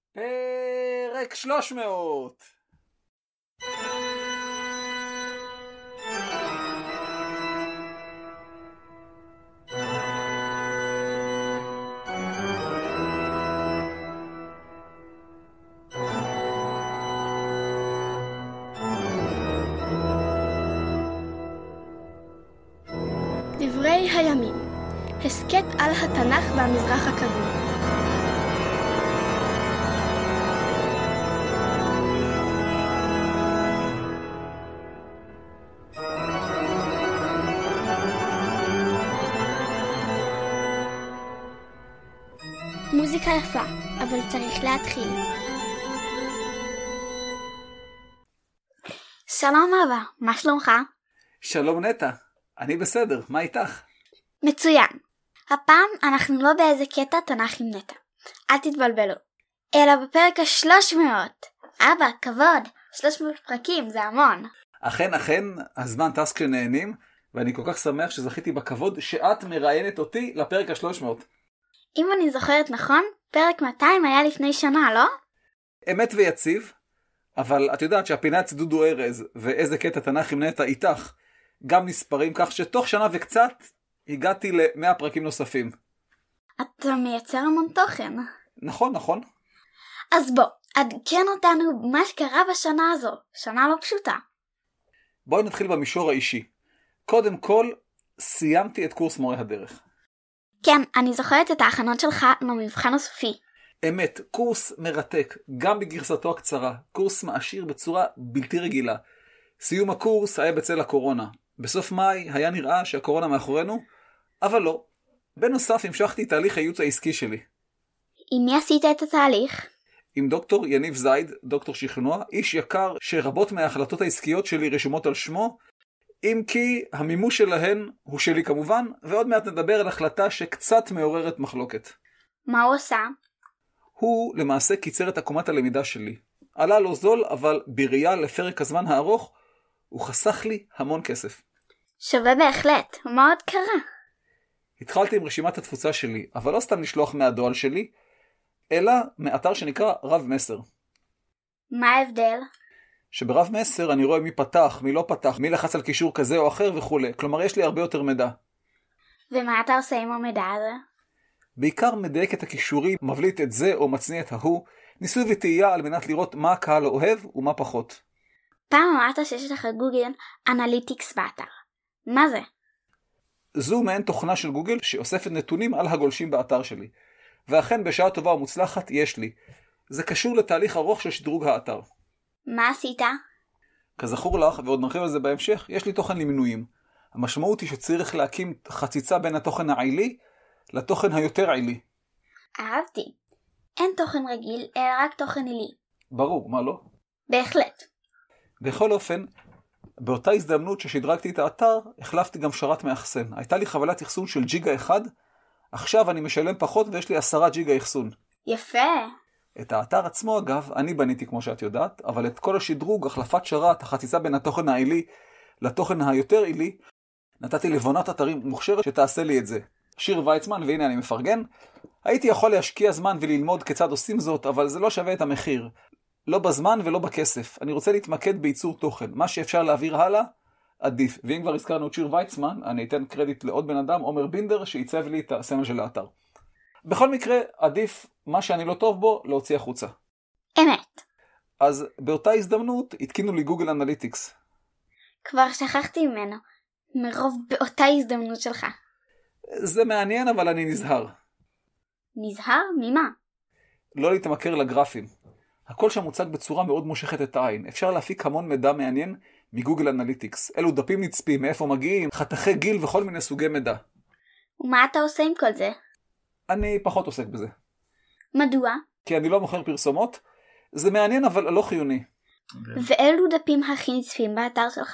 פרק 300. דברי הימים, הסקט על התנ"ך והמזרח הקדום. מוזיקה יפה, אבל צריך להתחיל. שלום אבא, מה שלומך? שלום נטע, אני בסדר, מה איתך? מצוין. הפעם אנחנו לא באיזה קטע תנ"ך עם נטע. אל תתבלבלו. אלא בפרק ה-300. אבא, כבוד. 300 פרקים, זה המון. אכן, הזמן טס כשנהנים, ואני כל כך שמח שזכיתי בכבוד שאת מראיינת אותי לפרק ה-300. אם אני זוכרת נכון, פרק 200 היה לפני שנה, לא? אמת ויציב, אבל את יודעת שהפינת דודו ארז ואיזה קטע תנ"ך עם נטע איתך, גם נספרים כך שתוך שנה וקצת הגעתי ל100 פרקים נוספים. אתה מייצר המון תוכן. נכון. אז בוא, עדכן אותנו מה שקרה בשנה הזו. שנה לא פשוטה. בואי נתחיל במישור האישי. קודם כל, סיימתי את קורס מורה הדרך. כן, אני זוכרת את ההכנות שלך למבחן הסופי. אמת, קורס מרתק, גם בגרסתו הקצרה. קורס מעשיר בצורה בלתי רגילה. סיום הקורס היה בצל הקורונה. בסוף מאי היה נראה שהקורונה מאחורינו, אבל לא. בנוסף המשכתי את תהליך הייעוץ העסקי שלי. עם מי עשית את התהליך? עם דוקטור יניב זייד, דוקטור שכנוע, איש יקר שרבות מההחלטות העסקיות שלי רשומות על שמו, אם כי המימוש שלהן הוא שלי כמובן, ועוד מעט נדבר על החלטה שקצת מעוררת מחלוקת. מה הוא עושה? הוא למעשה קיצר את עקומת הלמידה שלי. עלה לו זול, אבל בראייה לפרק הזמן הארוך, הוא חסך לי המון כסף. שווה בהחלט, מה עוד קרה? התחלתי עם רשימת התפוצה שלי, אבל לא סתם לשלוח מהדואל שלי, אלא מאתר שנקרא רב מסר. מה ההבדל? שברב מסר אני רואה מי פתח, מי לא פתח, מי לחץ על קישור כזה או אחר וכו'. כלומר, יש לי הרבה יותר מידע. ומה אתה עושה עם המידע הזה? בעיקר מדייק את הקישורים, מבליט את זה או מצניע את ההוא, ניסוי וטעייה על מנת לראות מה הקהל אוהב ומה פחות. פעם אמרת שיש לך גוגל אנליטיקס באתר. מה זה? זו מעין תוכנה של גוגל שאוספת נתונים על הגולשים באתר שלי. ואכן בשעה טובה ומוצלחת יש לי. זה קשור לתהליך ארוך של שדרוג האתר. מה עשית? כזכור לך, ועוד נרחיב על זה בהמשך, יש לי תוכן למינויים. המשמעות היא שצריך להקים חציצה בין התוכן העילי לתוכן היותר עילי. אהבתי. אין תוכן רגיל, אלא רק תוכן עילי. ברור, מה לא? בהחלט. בכל אופן, באותה הזדמנות ששדרגתי את האתר, החלפתי גם שרת מאחסן. הייתה לי חבילת אחסון של ג'יגה אחד, עכשיו אני משלם פחות ויש לי 10 ג'יגה אחסון. יפה. את האתר עצמו אגב, אני בניתי כמו שאת יודעת, אבל את כל השדרוג, החלפת שרת, החציצה בין התוכן העילי לתוכן היותר עילי, נתתי לבונת אתרים מוכשרת שתעשה לי את זה. שיר ויצמן, והנה אני מפרגן. הייתי יכול להשקיע זמן וללמוד כיצד עושים זאת, אבל זה לא שווה את המחיר. לא בזמן ולא בכסף. אני רוצה להתמקד בייצור תוכן. מה שאפשר להעביר הלאה, עדיף. ואם כבר הזכרנו את שיר ויצמן, אני אתן קרדיט לעוד בן אדם, עומר בינדר, שעיצב לי את הסמל של האתר. בכל מקרה, עדיף מה שאני לא טוב בו, להוציא החוצה. אמת. אז באותה הזדמנות, התקינו לי גוגל אנליטיקס. כבר שכחתי ממנו. מרוב באותה הזדמנות שלך. זה מעניין, אבל אני נזהר. נזהר? ממה? לא להתמכר לגרפים. הכל שם מוצג בצורה מאוד מושכת את העין. אפשר להפיק המון מידע מעניין מגוגל אנליטיקס. אלו דפים נצפים, מאיפה מגיעים, חתכי גיל וכל מיני סוגי מידע. ומה אתה עושה עם כל זה? אני פחות עוסק בזה. מדוע? כי אני לא מוכר פרסומות. זה מעניין אבל לא חיוני. ואלו דפים הכי נצפים באתר שלך?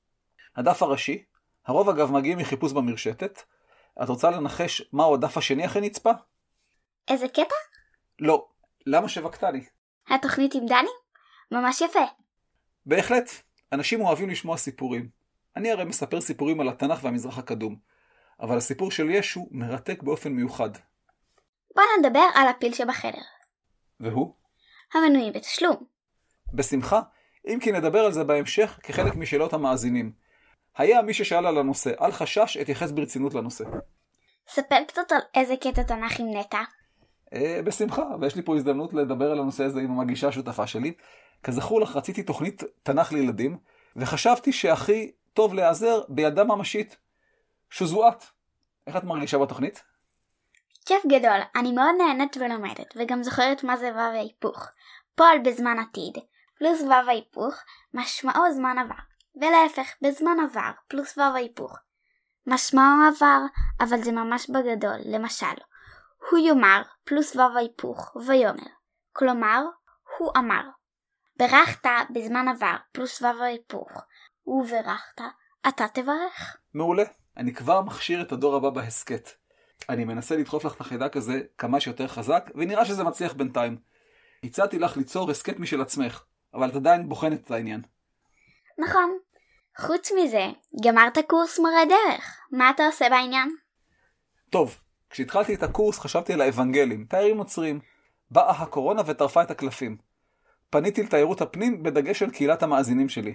הדף הראשי. הרוב אגב מגיעים מחיפוש במרשתת. את רוצה לנחש מהו הדף השני הכי נצפה? איזה קטע? לא. למה שבקת לי? התוכנית עם דני? ממש יפה. בהחלט. אנשים אוהבים לשמוע סיפורים. אני הרי מספר סיפורים על התנ"ך והמזרח הקדום. אבל הסיפור של ישו מרתק באופן מיוחד. בוא נדבר על הפיל שבחדר. והוא? המנויים בתשלום. בשמחה, אם כי נדבר על זה בהמשך כחלק משאלות המאזינים. היה מי ששאל על הנושא, אל חשש, אתייחס ברצינות לנושא. ספר קצת על איזה קטע תנ"ך עם נטע. בשמחה, ויש לי פה הזדמנות לדבר על הנושא הזה עם המגישה השותפה שלי. כזכור לך, רציתי תוכנית תנ"ך לילדים, וחשבתי שהכי טוב להיעזר בידה ממשית, שזו את. איך את מרגישה בתוכנית? כיף גדול, אני מאוד נהנית ולומדת, וגם זוכרת מה זה וו ההיפוך. פועל בזמן עתיד, פלוס וו ההיפוך, משמעו זמן עבר. ולהפך, בזמן עבר, פלוס וו ההיפוך. משמעו עבר, אבל זה ממש בגדול, למשל. הוא יאמר, פלוס וו ההיפוך, ויאמר. כלומר, הוא אמר. ברכת בזמן עבר, פלוס וו ההיפוך. וברכת, אתה תברך. מעולה. אני כבר מכשיר את הדור הבא בהסקט. אני מנסה לדחוף לך את החידק הזה כמה שיותר חזק, ונראה שזה מצליח בינתיים. הצעתי לך ליצור הסקט משל עצמך, אבל את עדיין בוחנת את העניין. נכון. חוץ מזה, גמרת קורס מורה דרך. מה אתה עושה בעניין? טוב, כשהתחלתי את הקורס חשבתי על האבנגלים, תיירים נוצרים. באה הקורונה וטרפה את הקלפים. פניתי לתיירות הפנים בדגש על קהילת המאזינים שלי.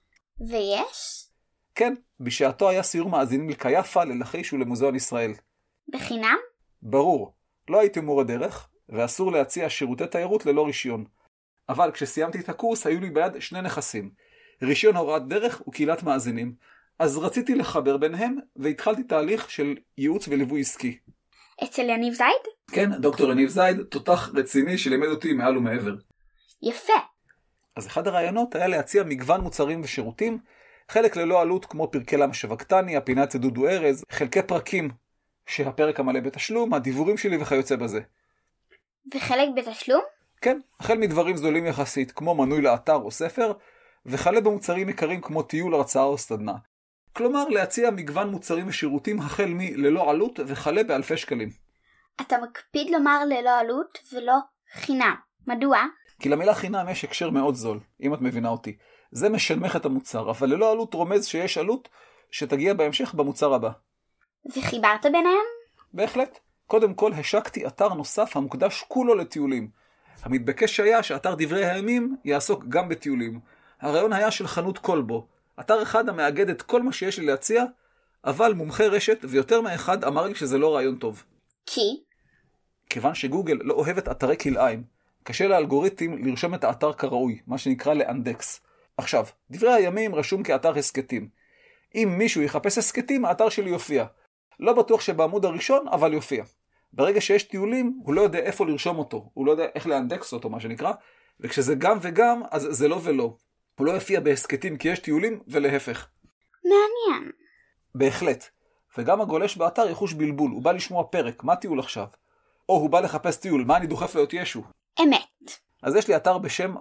ויש? כן, בשעתו היה סיור מאזינים לקייפה, ללחיש ולמוזיאון ישראל. בחינם? ברור, לא הייתי מורה דרך, ואסור להציע שירותי תיירות ללא רישיון. אבל כשסיימתי את הקורס היו לי ביד שני נכסים, רישיון הוראת דרך וקהילת מאזינים. אז רציתי לחבר ביניהם, והתחלתי תהליך של ייעוץ וליווי עסקי. אצל יניב זייד? כן, דוקטור יניב זייד, תותח רציני שלימד אותי מעל ומעבר. יפה. אז אחד הרעיונות היה להציע מגוון מוצרים ושירותים, חלק ללא עלות כמו פרקי למה שווקתני, הפינת דודו ארז, חלקי פרקים שהפרק המלא בתשלום, הדיבורים שלי וכיוצא בזה. וחלק בתשלום? כן, החל מדברים זולים יחסית כמו מנוי לאתר או ספר, וחלה במוצרים יקרים כמו טיול, הרצאה או סדנה. כלומר, להציע מגוון מוצרים ושירותים החל מללא עלות וחלה באלפי שקלים. אתה מקפיד לומר ללא עלות ולא חינם. מדוע? כי למילה חינם יש הקשר מאוד זול, אם את מבינה אותי. זה משלמך את המוצר, אבל ללא עלות רומז שיש עלות שתגיע בהמשך במוצר הבא. וחיברת ביניהם? בהחלט. קודם כל השקתי אתר נוסף המוקדש כולו לטיולים. המתבקש היה שאתר דברי הימים יעסוק גם בטיולים. הרעיון היה של חנות כלבו. אתר אחד המאגד את כל מה שיש לי להציע, אבל מומחה רשת ויותר מאחד אמר לי שזה לא רעיון טוב. כי? כיוון שגוגל לא אוהבת אתרי כלאיים, קשה לאלגוריתם לרשום את האתר כראוי, מה שנקרא לאנדקס. עכשיו, דברי הימים רשום כאתר הסקטים. אם מישהו יחפש הסקטים, האתר שלי יופיע. לא בטוח שבעמוד הראשון, אבל יופיע. ברגע שיש טיולים, הוא לא יודע איפה לרשום אותו. הוא לא יודע איך לאנדקס אותו, מה שנקרא. וכשזה גם וגם, אז זה לא ולא. הוא לא יופיע בהסקטים כי יש טיולים, ולהפך. מעניין. בהחלט. וגם הגולש באתר יחוש בלבול. הוא בא לשמוע פרק, מה טיול עכשיו? או הוא בא לחפש טיול, מה אני דוחף להיות ישו? אמת. אז יש לי אתר בשם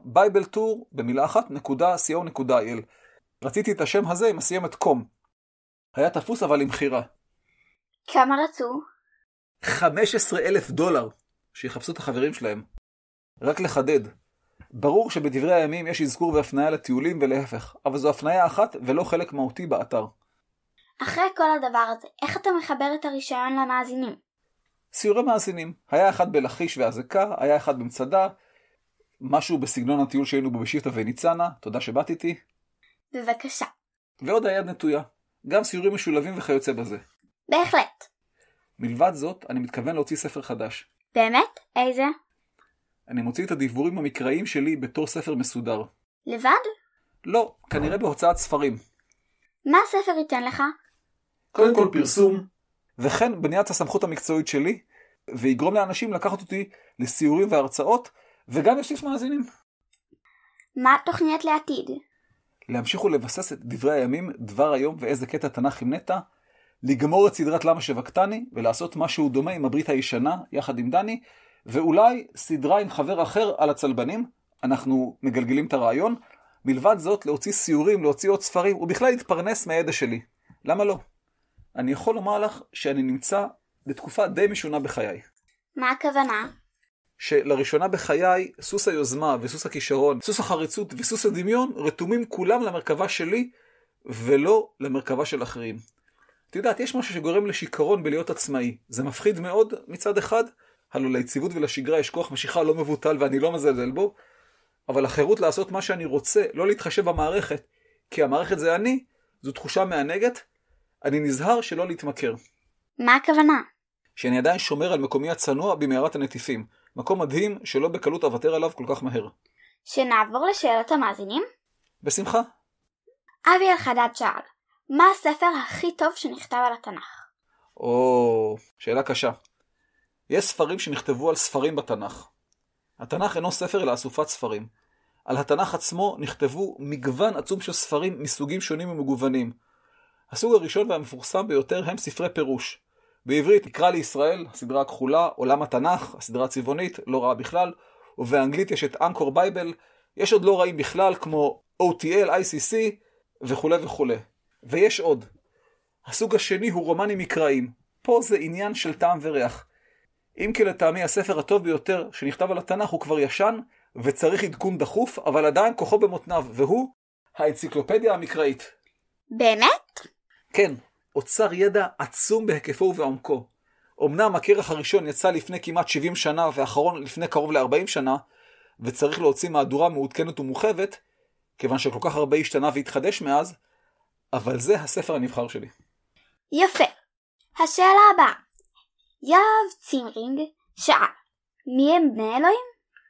BibleTour.co.il. רציתי את השם הזה עם הסיימת קום. היה תפוס אבל עם בחירה. כמה רצו? $15,000 שיחפשו את החברים שלהם. רק לחדד. ברור שבדברי הימים יש אזכור והפניה לטיולים ולהפך, אבל זו הפניה אחת ולא חלק מהותי באתר. אחרי כל הדבר הזה, איך אתה מחבר את הרישיון למאזינים? סיורי מאזינים. היה אחד בלחיש והזקה, היה אחד במצדה, משהו בסגנון הטיול שהיינו בו בשיפטה וניצנה, תודה שבאת איתי. בבקשה. ועוד היד נטויה. גם סיורים משולבים וכיוצא בזה. בהחלט. מלבד זאת, אני מתכוון להוציא ספר חדש. באמת? איזה? אני מוציא את הדיבורים המקראיים שלי בתור ספר מסודר. לבד? לא, כנראה בהוצאת ספרים. מה הספר ייתן לך? קודם כל פרסום, וכן בניית הסמכות המקצועית שלי, ויגרום לאנשים לקחת אותי לסיורים והרצאות, וגם יוסיף מאזינים. מה התוכניות לעתיד? להמשיך ולבסס את דברי הימים, דבר היום ואיזה קטע תנ"ך עם נטע, לגמור את סדרת למה שווקתני, ולעשות משהו דומה עם הברית הישנה, יחד עם דני, ואולי סדרה עם חבר אחר על הצלבנים, אנחנו מגלגלים את הרעיון, מלבד זאת להוציא סיורים, להוציא עוד ספרים, ובכלל להתפרנס מהידע שלי. למה לא? אני יכול לומר לך שאני נמצא בתקופה די משונה בחיי. מה הכוונה? שלראשונה בחיי, סוס היוזמה וסוס הכישרון, סוס החריצות וסוס הדמיון, רתומים כולם למרכבה שלי, ולא למרכבה של אחרים. את יודעת, יש משהו שגורם לשיקרון בלהיות עצמאי. זה מפחיד מאוד מצד אחד, הלא ליציבות ולשגרה יש כוח משיכה לא מבוטל ואני לא מזלזל בו, אבל החירות לעשות מה שאני רוצה, לא להתחשב במערכת, כי המערכת זה אני, זו תחושה מענגת, אני נזהר שלא להתמכר. מה הכוונה? שאני עדיין שומר על מקומי הצנוע במערת הנטיפים, מקום מדהים שלא בקלות אוותר עליו כל כך מהר. שנעבור לשאלות המאזינים? בשמחה. אבי אלחדד שאל, מה הספר הכי טוב שנכתב על התנ"ך? שאלה קשה. יש ספרים שנכתבו על ספרים בתנ"ך. התנ"ך אינו ספר אלא אסופת ספרים. על התנ"ך עצמו נכתבו מגוון עצום של ספרים מסוגים שונים ומגוונים. הסוג הראשון והמפורסם ביותר הם ספרי פירוש. בעברית נקרא לישראל, הסדרה הכחולה, עולם התנ"ך, הסדרה הצבעונית, לא רעה בכלל, ובאנגלית יש את אנקור בייבל, יש עוד לא רעים בכלל כמו OTL, ICC וכו' וכו'. ויש עוד. הסוג השני הוא רומנים מקראיים. פה זה עניין של טעם וריח. אם כי לטעמי הספר הטוב ביותר שנכתב על התנ"ך הוא כבר ישן, וצריך עדכון דחוף, אבל עדיין כוחו במותניו, והוא האנציקלופדיה המקראית. באמת? כן, אוצר ידע עצום בהיקפו ובעומקו. אמנם הכרך הראשון יצא לפני כמעט 70 שנה, והאחרון לפני קרוב ל-40 שנה, וצריך להוציא מהדורה מעודכנת ומורחבת, כיוון שכל כך הרבה השתנה והתחדש מאז, אבל זה הספר הנבחר שלי. יפה. השאלה הבאה. יהב צימרינג שאל, מי הם בני אלוהים?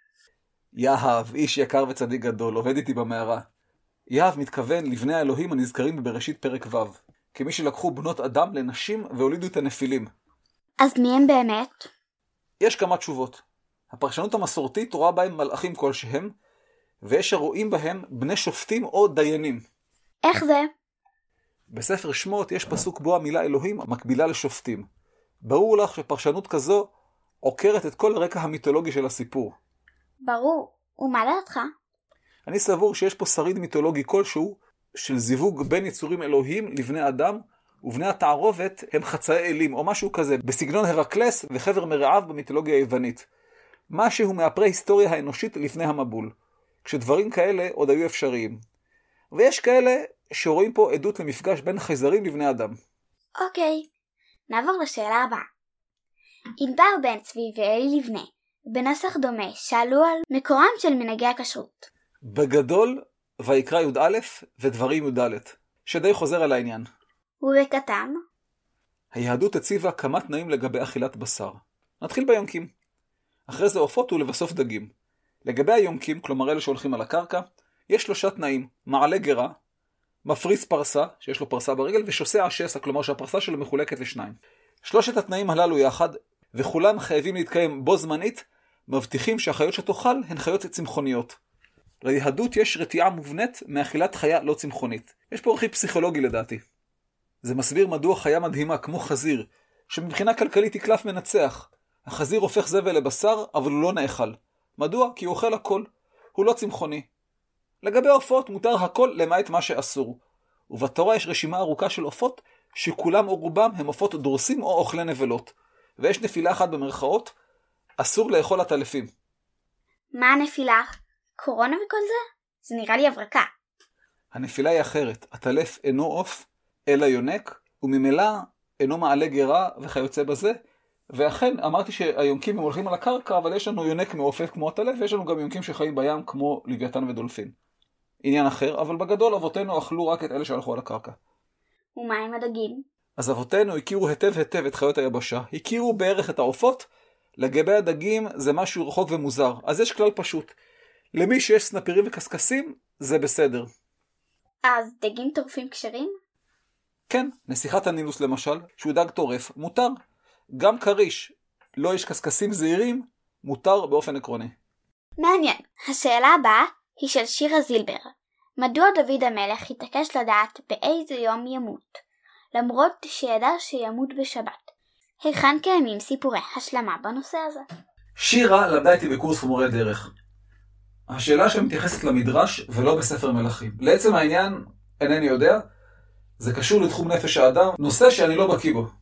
יהב, איש יקר וצדיק גדול, עובד איתי במערה. יהב מתכוון לבני האלוהים הנזכרים בבראשית פרק ו', כמי שלקחו בנות אדם לנשים והולידו את הנפילים. אז מי הם באמת? יש כמה תשובות. הפרשנות המסורתית רואה בהם מלאכים כלשהם, ויש הרואים בהם בני שופטים או דיינים. איך זה? בספר שמות יש פסוק בו המילה אלוהים מקבילה לשופטים. ברור לך שפרשנות כזו עוקרת את כל הרקע המיתולוגי של הסיפור. ברור. ומה דעתך? אני סבור שיש פה שריד מיתולוגי כלשהו של זיווג בין יצורים אלוהים לבני אדם, ובני התערובת הם חצאי אלים או משהו כזה, בסגנון הרקלס וחבר מרעיו במיתולוגיה היוונית. משהו מהפרה-היסטוריה האנושית לפני המבול, כשדברים כאלה עוד היו אפשריים. ויש כאלה שרואים פה עדות למפגש בין חייזרים לבני אדם. אוקיי, נעבור לשאלה הבאה. ענבר בן צבי ואלי לבנה, בנוסח דומה, שאלו על מקורם של מנהגי הכשרות. בגדול, ויקרא י"א ודברים י"ד, שדי חוזר על העניין. ובקטן? היהדות הציבה כמה תנאים לגבי אכילת בשר. נתחיל ביונקים. אחרי זה עופות ולבסוף דגים. לגבי היונקים, כלומר אלה שהולכים על הקרקע, יש 3 תנאים: מעלה גרה, מפריס פרסה, שיש לו פרסה ברגל, ושוסע השסע, כלומר שהפרסה שלו מחולקת ל2. 3 התנאים הללו יחד, וכולם חייבים להתקיים בו זמנית, מבטיחים שהחיות שתאכל הן חיות צמחוניות. ליהדות יש רתיעה מובנית מאכילת חיה לא צמחונית. יש פה רכיב פסיכולוגי לדעתי. זה מסביר מדוע חיה מדהימה כמו חזיר, שמבחינה כלכלית היא קלף מנצח. החזיר הופך זבל לבשר, אבל הוא לא נאכל. מדוע? כי הוא אוכל הכל. הוא לא צמחוני. לגבי עופות מותר הכל למעט מה שאסור. ובתורה יש רשימה ארוכה של עופות שכולם או רובם הם עופות דורסים או אוכלי נבלות. ויש נפילה אחת במרכאות, אסור לאכול הטלפים. מה הנפילה? קורונה וכל זה? זה נראה לי הברקה. הנפילה היא אחרת. הטלף אינו עוף, אלא יונק, וממילא אינו מעלה גרה וכיוצא בזה. ואכן, אמרתי שהיונקים הם הולכים על הקרקע, אבל יש לנו יונק מעופף כמו הטלף, ויש לנו גם יונקים שחיים בים כמו לוויתן ודולפין. עניין אחר, אבל בגדול אבותינו אכלו רק את אלה שהלכו על הקרקע. ומה עם הדגים? אז אבותינו הכירו היטב את חיות היבשה, הכירו בערך את העופות, לגבי הדגים זה משהו רחוק ומוזר. אז יש כלל פשוט. למי שיש סנפירים וקסקסים, זה בסדר. אז דגים טורפים כשרים? כן, נסיכת הנילוס למשל, שהוא דג טורף, מותר. גם קריש, לא יש קסקסים זהירים, מותר באופן עקרוני. מעניין. השאלה הבאה היא של שירה זילבר. מדוע דוד המלך התעקש לדעת באיזה יום ימות, למרות שידע שימות בשבת? היכן קיימים סיפורי השלמה בנושא הזה? שירה למדה איתי בקורס מורה דרך. השאלה שמתייחסת למדרש ולא בספר מלכים. לעצם העניין, אינני יודע, זה קשור לתחום נפש האדם, נושא שאני לא בקיא בו.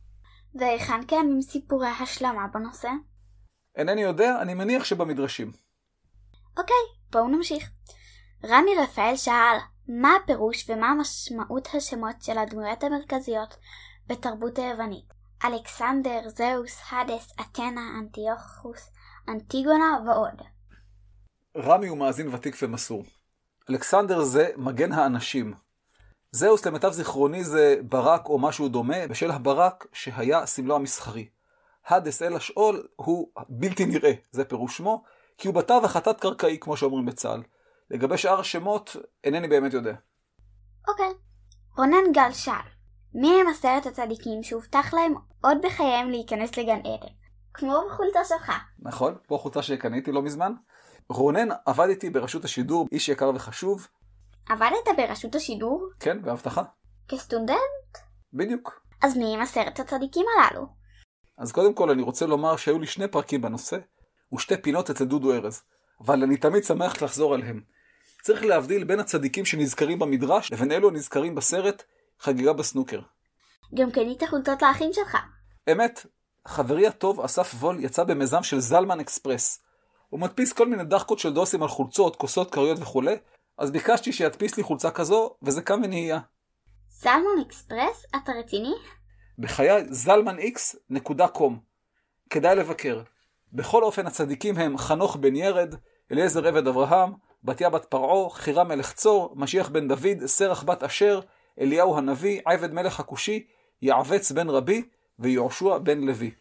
והיכן קיימים סיפורי השלמה בנושא? אינני יודע, אני מניח שבמדרשים. אוקיי, בואו נמשיך. רמי רפאל שאל, מה הפירוש ומה משמעות השמות של הדמויות המרכזיות בתרבות היוונית? אלכסנדר, זאוס, הדס, אתנה, אנטיוכוס, אנטיגונה ועוד. רמי הוא מאזין ותיק ומסור. אלכסנדר זה מגן האנשים. זאוס למיטב זיכרוני זה ברק או משהו דומה, בשל הברק שהיה סמלו המסחרי. הדס אל השאול הוא בלתי נראה, זה פירוש שמו, כי הוא בתווך חטאת קרקעי כמו שאומרים בצה"ל. לגבי שאר השמות אינני באמת יודע. אוקיי. רונן גל שאל, מי הם 10 הצדיקים שהובטח להם עוד בחייהם להיכנס לגן עדן? כמו בחולצה שלך. נכון, פה חולצה שקניתי לא מזמן. רונן עבד איתי ברשות השידור, איש יקר וחשוב. עבדת ברשות השידור? כן, בהבטחה. כסטודנט? בדיוק. אז מי הם 10 הצדיקים הללו? אז קודם כל אני רוצה לומר שהיו לי 2 פרקים בנושא, ו2 פינות אצל דודו ארז, אבל אני תמיד שמח לחזור עליהם. צריך להבדיל בין הצדיקים שנזכרים במדרש, לבין אלו הנזכרים בסרט חגיגה בסנוקר. גם קנית חולצות לאחים שלך. אמת, חברי הטוב אסף וול יצא במיזם של זלמן אקספרס. הוא מדפיס כל מיני דחקות של דוסים על חולצות, כוסות, קריות וכו', אז ביקשתי שידפיס לי חולצה כזו, וזה קם ונהיה. זלמן אקספרס? אתה רציני? בחיי zalmanx.com. כדאי לבקר. בכל אופן הצדיקים הם חנוך בן ירד, אליעזר עבד אברהם, בתיה בת פרעה, חירם מלך צור, משיח בן דוד, סרח בת אשר, אליהו הנביא, עבד מלך הכושי, יעבץ בן רבי ויהושע בן לוי.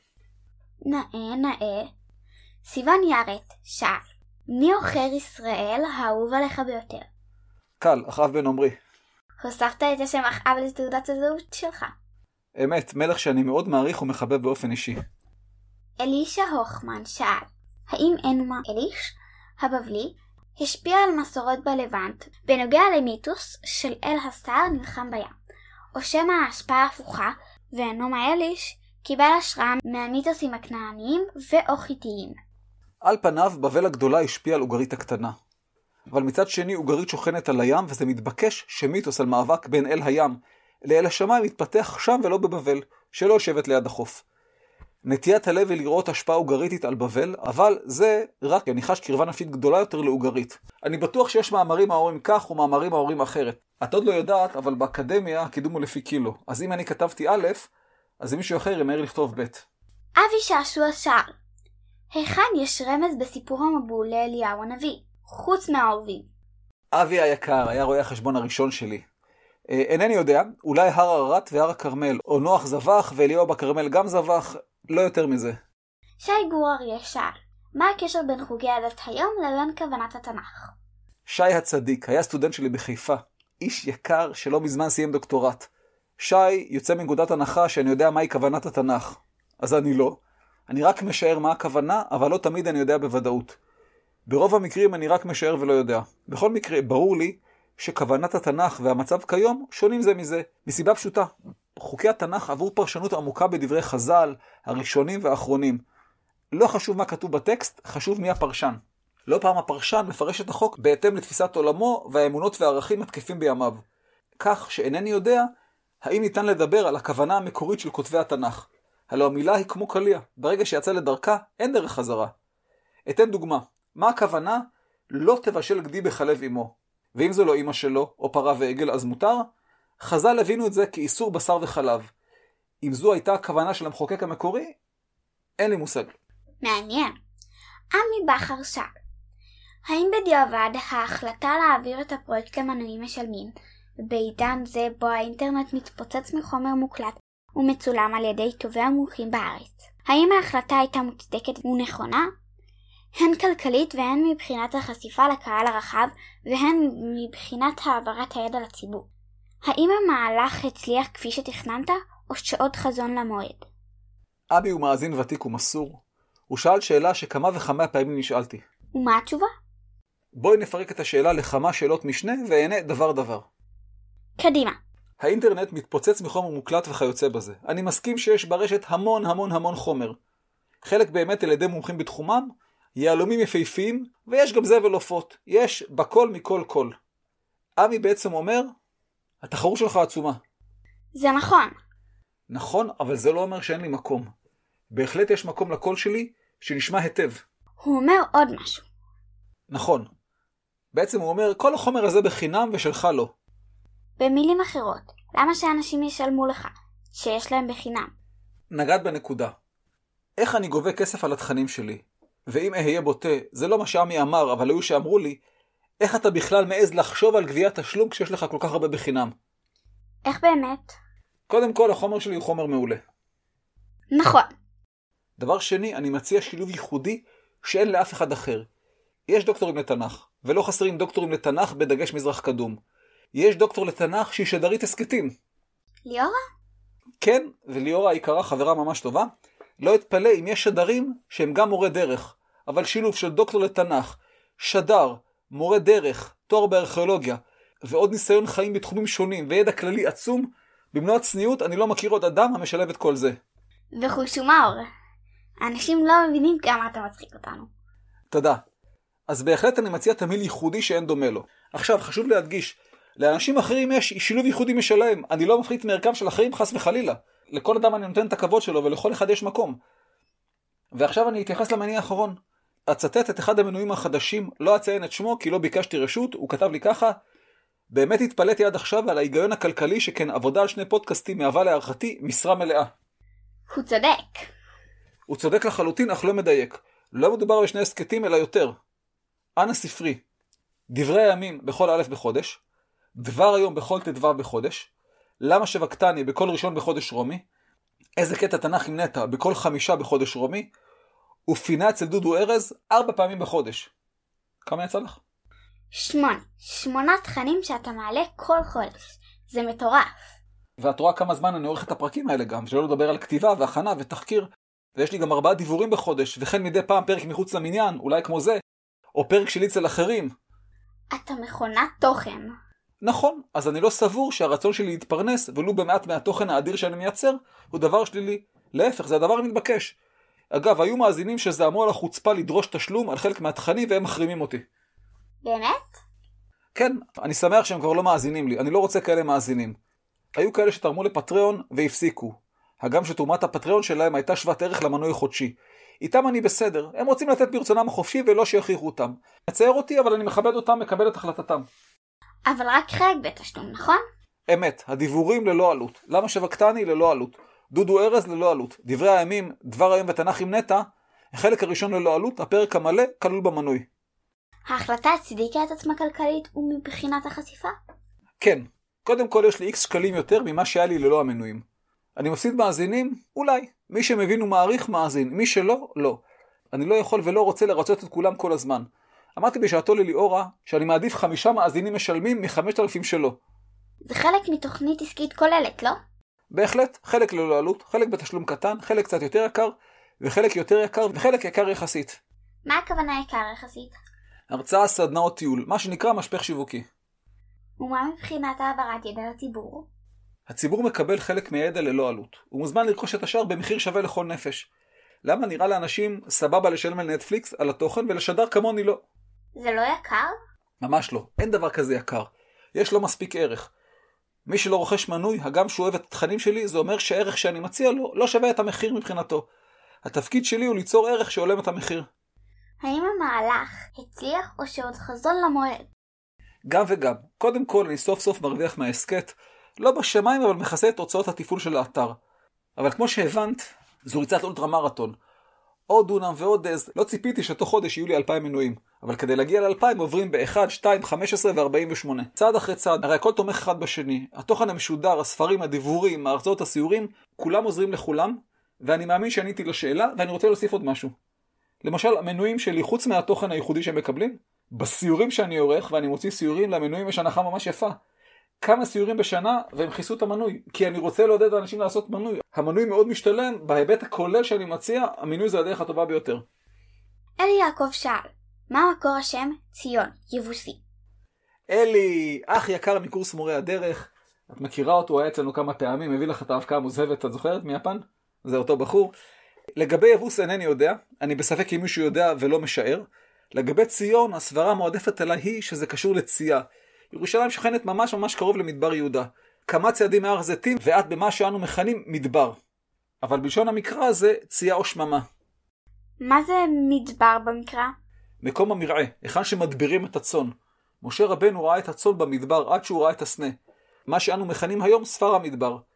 נאה. סיוון יארת שאל, מי עוכר ישראל האהוב עליך ביותר? קל, אחאב בן עמרי. הוספת את השם אחאב לתעודת הזהות שלך. אמת, מלך שאני מאוד מעריך ומחבב באופן אישי. אלישע הוכמן שאל, האם אנומה אליש הבבלי השפיע על מסורות בלבנט בנוגע למיתוס של אל הסער נלחם בים, או שמא ההשפעה הפוכה ואנומה אליש קיבל השראה מהמיתוסים הכנעניים ואוחיתיים? על פניו בבל הגדולה השפיעה על אוגרית הקטנה, אבל מצד שני אוגרית שוכנת על הים, וזה מתבקש שמיתוס על מאבק בין אל הים לאל השמיים מתפתח שם ולא בבבל, שלא יושבת ליד החוף. נטיית הלב היא לראות השפעה אוגריתית על בבל, אבל זה רק אני חש קרבה נפשית גדולה יותר לאוגרית. אני בטוח שיש מאמרים האורים כך ומאמרים האורים אחרת. את עוד לא יודעת, אבל באקדמיה הקידום הוא לפי קילו. אז אם אני כתבתי א', אז מישהו אחר ימהר לכתוב ב'. אבי שעשוע שאל, היכן יש רמז בסיפור המבול לאליהו הנביא, חוץ מהעורבים? אבי היקר היה רואה החשבון הראשון שלי. אינני יודע, אולי הר הרט והר הכרמל, או נוח זבח ואליהו בכרמל גם זבח, לא יותר מזה. שי גור אריה שאל, מה הקשר בין חוגי הדת היום לבין כוונת התנ"ך? שי הצדיק היה סטודנט שלי בחיפה, איש יקר שלא מזמן סיים דוקטורט. שי יוצא מנקודת הנחה שאני יודע מהי כוונת התנ"ך. אז אני לא. אני רק משער מה הכוונה, אבל לא תמיד אני יודע בוודאות. ברוב המקרים אני רק משער ולא יודע. בכל מקרה, ברור לי שכוונת התנ"ך והמצב כיום שונים זה מזה, מסיבה פשוטה. חוקי התנ"ך עבור פרשנות עמוקה בדברי חז"ל, הראשונים והאחרונים. לא חשוב מה כתוב בטקסט, חשוב מי הפרשן. לא פעם הפרשן מפרש את החוק בהתאם לתפיסת עולמו והאמונות והערכים התקפים בימיו. כך שאינני יודע האם ניתן לדבר על הכוונה המקורית של כותבי התנ"ך. הלא המילה היא כמו קליה, ברגע שיצא לדרכה אין דרך חזרה. אתן דוגמה, מה הכוונה? לא תבשל גדי בחלב אמו. ואם זו לא אמא שלו, או פרה ועגל, אז מותר? חז"ל הבינו את זה כאיסור בשר וחלב. אם זו הייתה הכוונה של המחוקק המקורי, אין לי מושג. מעניין. עמי בחר שאל, האם בדיעבד ההחלטה להעביר את הפרויקט למנויים משלמים, בעידן זה בו האינטרנט מתפוצץ מחומר מוקלט ומצולם על ידי טובי המומחים בארץ, האם ההחלטה הייתה מוצדקת ונכונה? הן כלכלית והן מבחינת החשיפה לקהל הרחב והן מבחינת העברת הידע לציבור. האם המהלך הצליח כפי שתכננת או שעוד חזון למועד? אבי הוא מאזין ותיק ומסור. הוא שאל שאלה שכמה וכמה פעמים נשאלתי. ומה התשובה? בואי נפרק את השאלה לכמה שאלות משנה והנה דבר דבר. קדימה. האינטרנט מתפוצץ מחומר מוקלט וכיוצא בזה. אני מסכים שיש ברשת המון חומר. חלק באמת על ידי מומחים בתחומם, יהלומים יפהפיים, ויש גם זבל עופות. יש בכל מכל כל. עמי בעצם אומר, התחרות שלך עצומה. זה נכון. נכון, אבל זה לא אומר שאין לי מקום. בהחלט יש מקום לקול שלי שנשמע היטב. הוא אומר עוד משהו. נכון. בעצם הוא אומר, כל החומר הזה בחינם ושלך לא. במילים אחרות, למה שאנשים ישלמו לך, שיש להם בחינם? נגעת בנקודה. איך אני גובה כסף על התכנים שלי? ואם אהיה בוטה, זה לא מה שעמי אמר, אבל היו שאמרו לי, איך אתה בכלל מעז לחשוב על גביית תשלום כשיש לך כל כך הרבה בחינם? איך באמת? קודם כל, החומר שלי הוא חומר מעולה. נכון. דבר שני, אני מציע שילוב ייחודי שאין לאף אחד אחר. יש דוקטורים לתנ"ך, ולא חסרים דוקטורים לתנ"ך בדגש מזרח קדום. יש דוקטור לתנ"ך שהיא שדרית הסקטים. ליאורה? כן, וליאורה היקרה חברה ממש טובה. לא אתפלא אם יש שדרים שהם גם מורה דרך, אבל שילוב של דוקטור לתנ"ך, שדר, מורה דרך, תואר בארכיאולוגיה, ועוד ניסיון חיים בתחומים שונים וידע כללי עצום, במלוא הצניעות אני לא מכיר עוד אדם המשלב את כל זה. וחוש הומור. אנשים לא מבינים כמה אתה מצחיק אותנו. תודה. אז בהחלט אני מציע תמיל ייחודי שאין דומה לו. עכשיו, חשוב להדגיש, לאנשים אחרים יש שילוב ייחודי משלהם. אני לא מפחית מערכם של אחרים חס וחלילה. לכל אדם אני נותן את הכבוד שלו ולכל אחד יש מקום. ועכשיו אני אתייחס למניע האחרון. אצטט את אחד המנויים החדשים, לא אציין את שמו כי לא ביקשתי רשות, הוא כתב לי ככה, באמת התפלאתי עד עכשיו על ההיגיון הכלכלי שכן עבודה על 2 פודקאסטים מהווה להערכתי משרה מלאה. הוא צודק. הוא צודק לחלוטין אך לא מדייק. לא מדובר ב2 הסקטים אלא יותר. אנא ספרי, דברי הימים בכל א' בחודש, דבר היום בכל ט"ו בחודש, למה שבקתני בכל ראשון בחודש רומי, איזה קטע תנ"ך עם נטע בכל 5 בחודש רומי, ופינה אצל דודו ארז 4 פעמים בחודש. כמה יצא לך? 8 תכנים שאתה מעלה כל חודש. זה מטורף. ואת רואה כמה זמן אני עורך את הפרקים האלה גם, שלא לדבר על כתיבה והכנה ותחקיר, ויש לי גם 4 דיבורים בחודש, וכן מדי פעם פרק מחוץ למניין, אולי כמו זה, או פרק שלי אצל אחרים. אתה מכונת תוכן. נכון, אז אני לא סבור שהרצון שלי להתפרנס, ולו במעט מהתוכן האדיר שאני מייצר, הוא דבר שלילי. להפך, זה הדבר המתבקש. אגב, היו מאזינים שזעמו על החוצפה לדרוש תשלום על חלק מהתכנים והם מחרימים אותי. באמת? כן, אני שמח שהם כבר לא מאזינים לי, אני לא רוצה כאלה מאזינים. היו כאלה שתרמו לפטריון והפסיקו. הגם שתרומת הפטריון שלהם הייתה שוות ערך למנוי חודשי. איתם אני בסדר, הם רוצים לתת ברצונם החופשי ולא שיכריחו אותם. מצער אותי, אבל אני מכבד אותם, מקבל את החלטתם. אבל רק חלק בתשלום, נכון? אמת, הדיבורים ללא עלות. למה שבקתני ללא עלות. דודו ארז ללא עלות. דברי הימים, דבר היום ותנ"ך עם נטע, החלק הראשון ללא עלות, הפרק המלא כלול במנוי. ההחלטה הצדיקה את עצמה כלכלית ומבחינת החשיפה? כן, קודם כל יש לי X שקלים יותר ממה שהיה לי ללא המנויים. אני מפסיד מאזינים? אולי. מי שמבין ומעריך מאזין, מי שלא, לא. אני לא יכול ולא רוצה לרצות את כולם כל הזמן. אמרתי בשעתו לליאורה שאני מעדיף 5 מאזינים משלמים מ5,000 שלו. זה חלק מתוכנית עסקית כוללת, לא? בהחלט, חלק ללא עלות, חלק בתשלום קטן, חלק קצת יותר יקר, וחלק יותר יקר, וחלק יקר יחסית. מה הכוונה יקר יחסית? הרצאה, סדנאות טיול, מה שנקרא משפך שיווקי. ומה מבחינת העברת ידע לציבור? הציבור מקבל חלק מהידע ללא עלות. הוא מוזמן לרכוש את השאר במחיר שווה לכל נפש. למה נראה לאנשים סבבה לשלם על נטפליקס, על התוכן, ולשדר כמוני לא? זה לא יקר? ממש לא, אין דבר כזה יקר. יש לו מספיק ערך. מי שלא רוכש מנוי, הגם שהוא אוהב את התכנים שלי, זה אומר שהערך שאני מציע לו לא שווה את המחיר מבחינתו. התפקיד שלי הוא ליצור ערך שעולם את המחיר. האם המהלך הצליח או שעוד חזון למועד? גם וגם. קודם כל אני סוף סוף מרוויח מהעסקת, לא בשמיים אבל מכסה את הוצאות התפעול של האתר. אבל כמו שהבנת, זו ריצת אולטרה מרתון. עוד דונם ועוד עז, לא ציפיתי שתוך חודש יהיו לי 2,000 מנויים. אבל כדי להגיע ל2,000 עוברים ב-1, 2, 15 ו-48. צעד אחרי צעד, הרי הכל תומך אחד בשני. התוכן המשודר, הספרים, הדיבורים, ההרצאות, הסיורים, כולם עוזרים לכולם, ואני מאמין שעניתי לשאלה, ואני רוצה להוסיף עוד משהו. למשל, המנויים שלי, חוץ מהתוכן הייחודי שהם מקבלים, בסיורים שאני עורך, ואני מוציא סיורים, למנויים יש הנחה ממש יפה. כמה סיורים בשנה, והם חיסו את המנוי. כי אני רוצה לעודד אנשים לעשות מנוי. המנוי מאוד משתלם, בהיבט הכולל שאני מציע, המנוי זה הדרך הטובה ביותר. אלי יעקב שאל, מה מקור השם ציון, יבוסי? אלי, אח יקר מקורס מורי הדרך. את מכירה אותו, הוא היה אצלנו כמה פעמים, הביא לך את האבקה המוזהבת, את זוכרת מיפן? זה אותו בחור. לגבי יבוס אינני יודע, אני בספק אם מישהו יודע ולא משער. לגבי ציון, הסברה המועדפת עליי היא שזה קשור לצייה. ירושלים שכנת ממש ממש קרוב למדבר יהודה. כמה צעדים מהר זיתים ואת במה שאנו מכנים מדבר. אבל בלשון המקרא זה צייה או שממה. מה זה מדבר במקרא? מקום המרעה, היכן שמדבירים את הצאן. משה רבנו ראה את הצאן במדבר עד שהוא ראה את הסנה. מה שאנו מכנים היום ספר המדבר.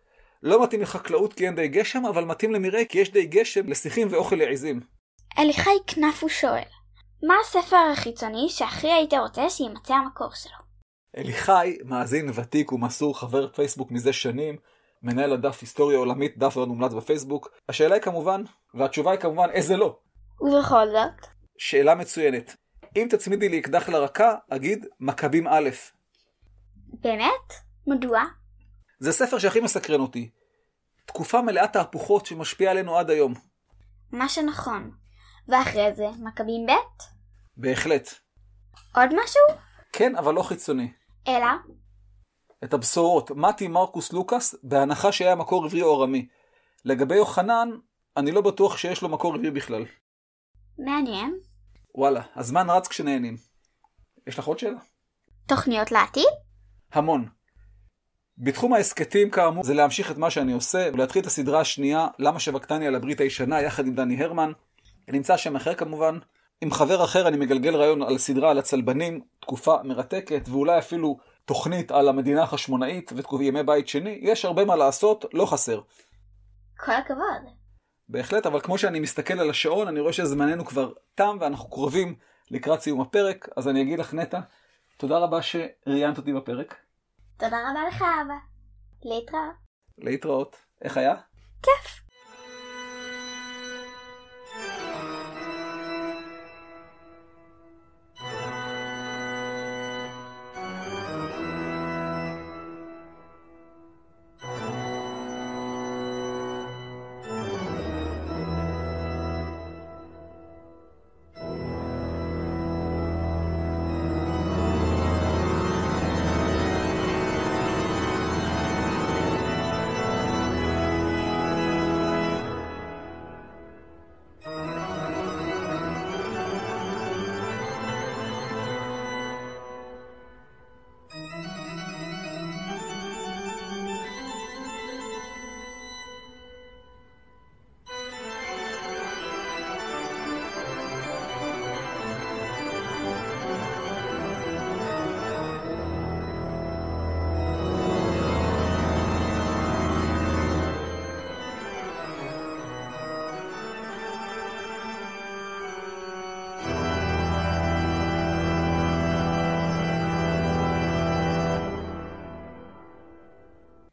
לא מתאים לחקלאות כי אין די גשם, אבל מתאים למרעה כי יש די גשם לשיחים ואוכל לעיזים. אליחי כנף הוא שואל, מה הספר החיצוני שהכי היית רוצה שימצא המקור שלו? אליחי, מאזין ותיק ומסור, חבר פייסבוק מזה שנים, מנהל הדף היסטוריה עולמית, דף מאוד מומלץ בפייסבוק. השאלה היא כמובן, והתשובה היא כמובן, איזה לא? ובכל זאת? שאלה מצוינת. אם תצמידי לי אקדח לרקה, אגיד מכבים א'. באמת? מדוע? זה ספר שהכי מסקרן אותי. תקופה מלאת תהפוכות שמשפיעה עלינו עד היום. מה שנכון. ואחרי זה, מכבים ב'? בהחלט. עוד משהו? כן, אבל לא חיצוני. אלא? את הבשורות, מתי, מרקוס, לוקאס, בהנחה שהיה מקור עברי או ארמי. לגבי יוחנן, אני לא בטוח שיש לו מקור עברי בכלל. מעניין. וואלה, הזמן רץ כשנהנים. יש לך עוד שאלה? תוכניות לעתיד? המון. בתחום העסקתים כאמור, זה להמשיך את מה שאני עושה, ולהתחיל את הסדרה השנייה, למה שבקתני על הברית הישנה, יחד עם דני הרמן. נמצא שם אחר כמובן. עם חבר אחר אני מגלגל רעיון על סדרה על הצלבנים, תקופה מרתקת, ואולי אפילו תוכנית על המדינה החשמונאית וימי בית שני. יש הרבה מה לעשות, לא חסר. כל הכבוד. בהחלט, אבל כמו שאני מסתכל על השעון, אני רואה שזמננו כבר תם, ואנחנו קרובים לקראת סיום הפרק, אז אני אגיד לך נטע, תודה רבה שראיינת אותי בפרק. תודה רבה לך אבא. להתראות. להתראות. איך היה? כיף.